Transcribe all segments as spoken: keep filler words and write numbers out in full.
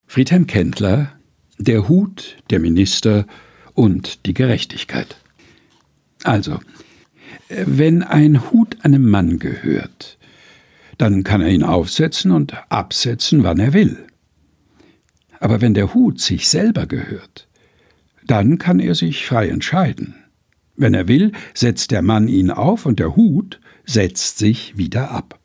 Friedhelm Kendler, der Hut, der Minister und die Gerechtigkeit. Also, wenn ein Hut einem Mann gehört, dann kann er ihn aufsetzen und absetzen, wann er will. Aber wenn der Hut sich selber gehört, dann kann er sich frei entscheiden. Wenn er will, setzt der Mann ihn auf und der Hut setzt sich wieder ab.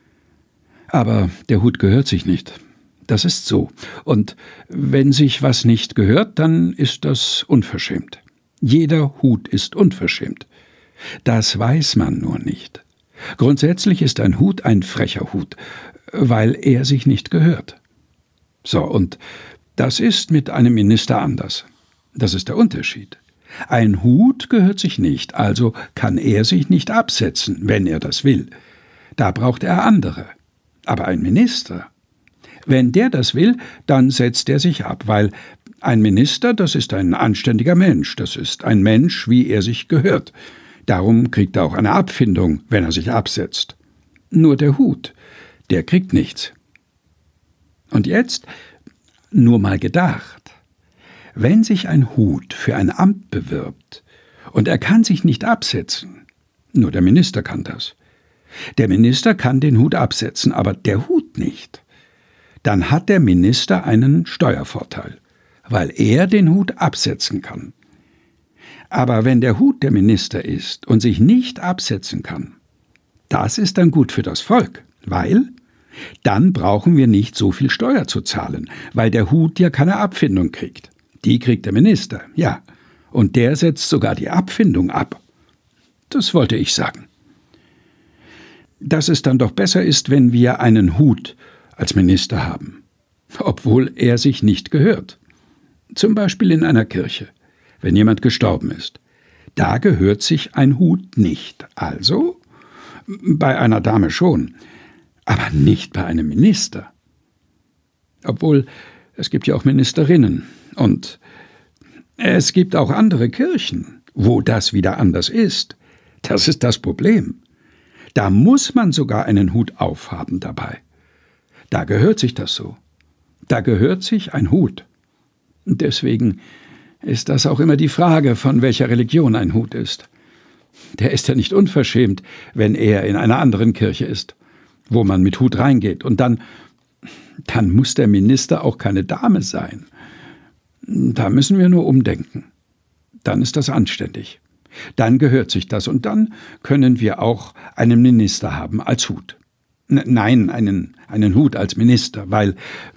Aber der Hut gehört sich nicht. Das ist so. Und wenn sich was nicht gehört, dann ist das unverschämt. Jeder Hut ist unverschämt. Das weiß man nur nicht. Grundsätzlich ist ein Hut ein frecher Hut, weil er sich nicht gehört. So, und das ist mit einem Minister anders. Das ist der Unterschied. Ein Hut gehört sich nicht, also kann er sich nicht absetzen, wenn er das will. Da braucht er andere. Aber ein Minister, wenn der das will, dann setzt er sich ab, weil ein Minister, das ist ein anständiger Mensch, das ist ein Mensch, wie er sich gehört. Darum kriegt er auch eine Abfindung, wenn er sich absetzt. Nur der Hut, der kriegt nichts. Und jetzt nur mal gedacht, wenn sich ein Hut für ein Amt bewirbt und er kann sich nicht absetzen, nur der Minister kann das. Der Minister kann den Hut absetzen, aber der Hut nicht. Dann hat der Minister einen Steuervorteil, weil er den Hut absetzen kann. Aber wenn der Hut der Minister ist und sich nicht absetzen kann, das ist dann gut für das Volk, weil dann brauchen wir nicht so viel Steuer zu zahlen, weil der Hut ja keine Abfindung kriegt. Die kriegt der Minister, ja, und der setzt sogar die Abfindung ab. Das wollte ich sagen. Dass es dann doch besser ist, wenn wir einen Hut als Minister haben, obwohl er sich nicht gehört. Zum Beispiel in einer Kirche, wenn jemand gestorben ist. Da gehört sich ein Hut nicht. Also bei einer Dame schon, aber nicht bei einem Minister. Obwohl, es gibt ja auch Ministerinnen und es gibt auch andere Kirchen, wo das wieder anders ist. Das ist das Problem. Da muss man sogar einen Hut aufhaben dabei. Da gehört sich das so. Da gehört sich ein Hut. Und deswegen ist das auch immer die Frage, von welcher Religion ein Hut ist. Der ist ja nicht unverschämt, wenn er in einer anderen Kirche ist, wo man mit Hut reingeht. Und dann, dann muss der Minister auch keine Dame sein. Da müssen wir nur umdenken. Dann ist das anständig. Dann gehört sich das und dann können wir auch einen Minister haben als Hut. Nein, einen, einen Hut als Minister, weil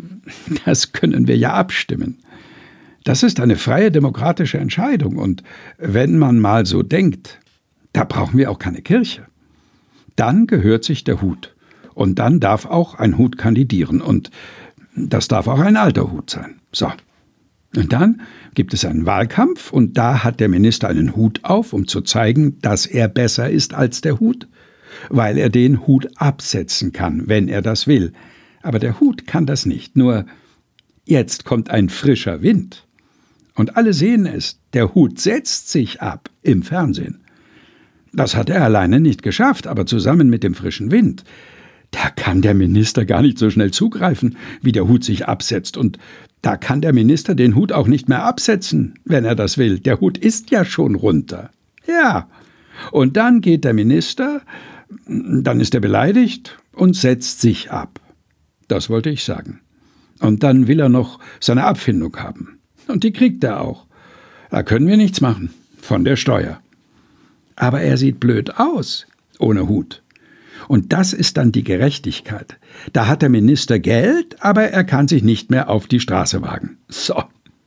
das können wir ja abstimmen. Das ist eine freie demokratische Entscheidung und wenn man mal so denkt, da brauchen wir auch keine Kirche. Dann gehört sich der Hut und dann darf auch ein Hut kandidieren und das darf auch ein alter Hut sein. So. Und dann gibt es einen Wahlkampf und da hat der Minister einen Hut auf, um zu zeigen, dass er besser ist als der Hut, weil er den Hut absetzen kann, wenn er das will. Aber der Hut kann das nicht, nur jetzt kommt ein frischer Wind. Und alle sehen es, der Hut setzt sich ab im Fernsehen. Das hat er alleine nicht geschafft, aber zusammen mit dem frischen Wind. Da kann der Minister gar nicht so schnell zugreifen, wie der Hut sich absetzt. Und da kann der Minister den Hut auch nicht mehr absetzen, wenn er das will. Der Hut ist ja schon runter. Ja, und dann geht der Minister, dann ist er beleidigt und setzt sich ab. Das wollte ich sagen. Und dann will er noch seine Abfindung haben. Und die kriegt er auch. Da können wir nichts machen von der Steuer. Aber er sieht blöd aus, ohne Hut. Und das ist dann die Gerechtigkeit. Da hat der Minister Geld, aber er kann sich nicht mehr auf die Straße wagen. So.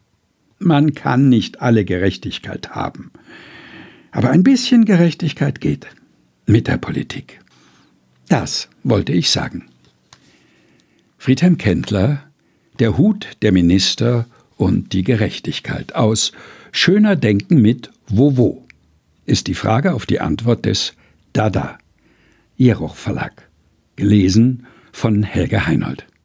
Man kann nicht alle Gerechtigkeit haben. Aber ein bisschen Gerechtigkeit geht mit der Politik. Das wollte ich sagen. Friedhelm Kendler, der Hut, der Minister und die Gerechtigkeit aus Schöner Denken mit Wowo ist die Frage auf die Antwort des Dada. Jeroch Verlag. Gelesen von Helge Heinold.